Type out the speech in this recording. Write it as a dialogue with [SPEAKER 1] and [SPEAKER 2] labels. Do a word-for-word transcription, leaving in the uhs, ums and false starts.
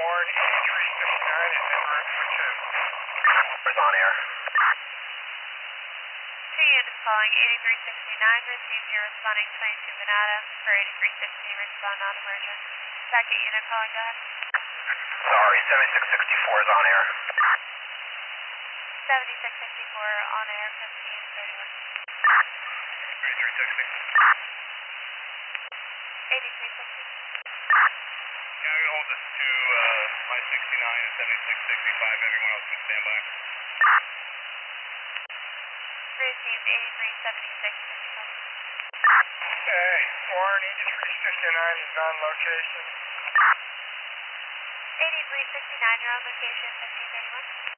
[SPEAKER 1] Warren, eighty-three fifty-nine is en route for two.
[SPEAKER 2] Where's on air?
[SPEAKER 3] Two units calling eighty-three sixty-nine, received, you're responding twenty-two Venata. For eighty-three sixty, respond non-emergent. Second unit calling back.
[SPEAKER 2] Sorry, seventy-six sixty-four is on air.
[SPEAKER 3] seventy-six sixty-four on air, fifteen thirty-one.
[SPEAKER 2] eighty-three sixty.
[SPEAKER 3] eighty-three sixty.
[SPEAKER 2] Yeah, I'm gonna hold this to uh, my sixty-nine and seventy-six sixty-five. Everyone else can stand by.
[SPEAKER 3] Received, eighty-three seventy-six fifty-five.
[SPEAKER 1] Okay, Warren, eighty-three fifty-nine is on location.
[SPEAKER 3] eighty-three sixty-nine, you're on location, fifteen